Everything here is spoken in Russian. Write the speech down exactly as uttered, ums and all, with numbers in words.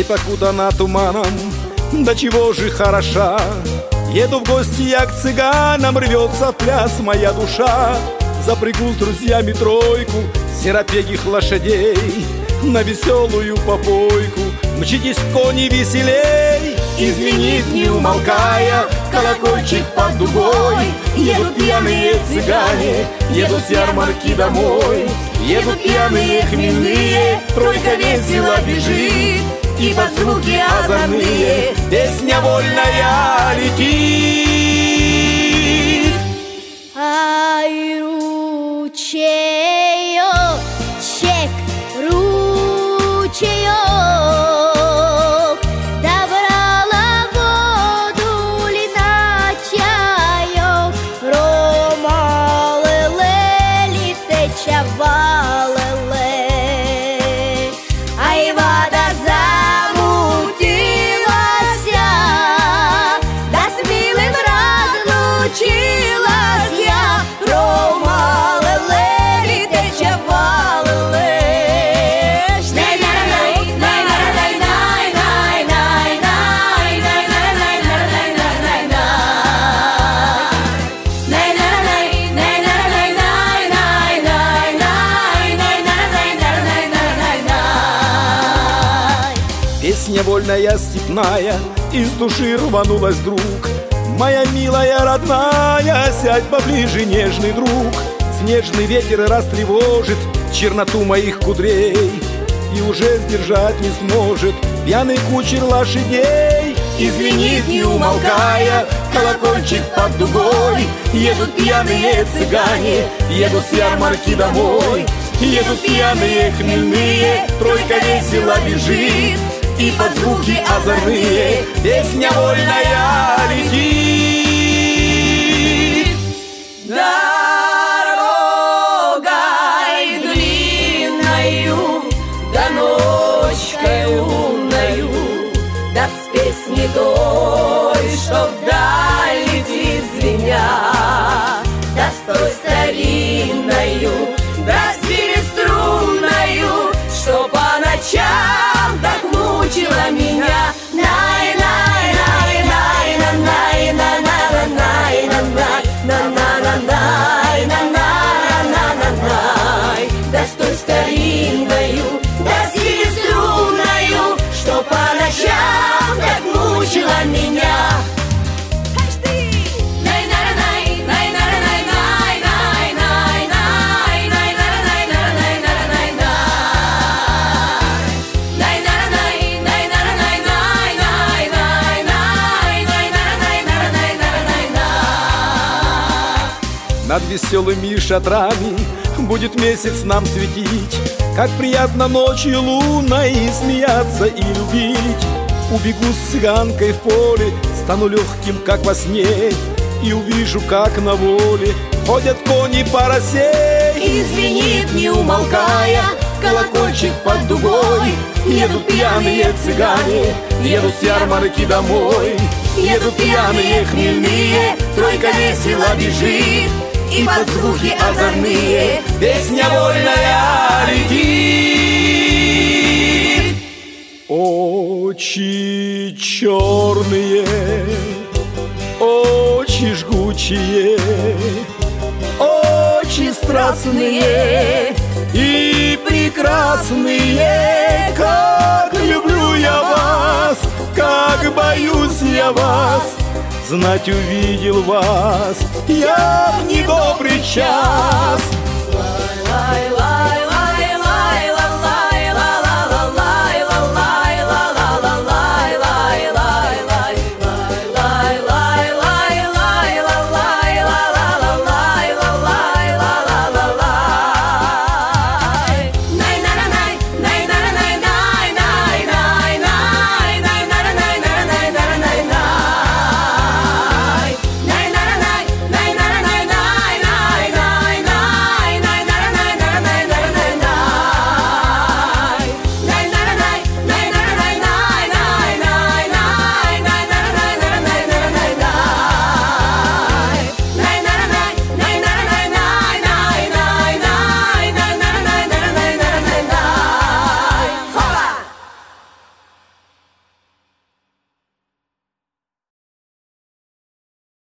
покутана туманом, до чего же хороша. Еду в гости я к цыганам, рвется в пляс моя душа. Запрягу с друзьями тройку серопегих лошадей, на веселую попойку мчитесь кони веселей. И звенит, не умолкая, колокольчик под дугой. Едут пьяные цыгане, едут с ярмарки домой. Едут пьяные хмельные, тройка весело бежит, и под звуки озорные песня вольная летит. Ай, ручеёчек, ручеёк, добрала воду ли на чаёк, рома леле ли течава леле. Ай, вода замутилася, да с милым разлучилась я, рома леле ли течава леле. Песня вольная степная из души рванулась вдруг. Моя милая родная, сядь поближе, нежный друг. Снежный ветер растревожит черноту моих кудрей, и уже сдержать не сможет пьяный кучер лошадей. И звенит, не умолкая, колокольчик под дугой. Едут пьяные цыгане, едут с ярмарки домой. Едут пьяные хмельные, тройка весело бежит, и под звуки озорные песня вольная летит. Дорогой длинною, да ночкой лунною, да с песней той, что вдаль летит звеня, да с той старинною, да с струнною, что по ночам так мучила меня. Най, най, най, най, на, най, на, на, на, най, на, най, на, на, на, най, на, на, на, на, най. Да с той старинною, да с струнною, что по ночам так мучила меня. Над веселыми шатрами будет месяц нам светить. Как приятно ночью лунной и смеяться, и любить. Убегу с цыганкой в поле, стану легким, как во сне, и увижу, как на воле ходят кони по росе. И звенит, не умолкая, колокольчик под дугой. Едут пьяные цыгане, едут с ярмарки домой. Едут пьяные хмельные, тройка весело бежит, и под звуки озорные песня вольная летит. Очи черные, очи жгучие, очи страстные и прекрасные. Как люблю я вас, как боюсь я вас, знать увидел вас я в недобрый час.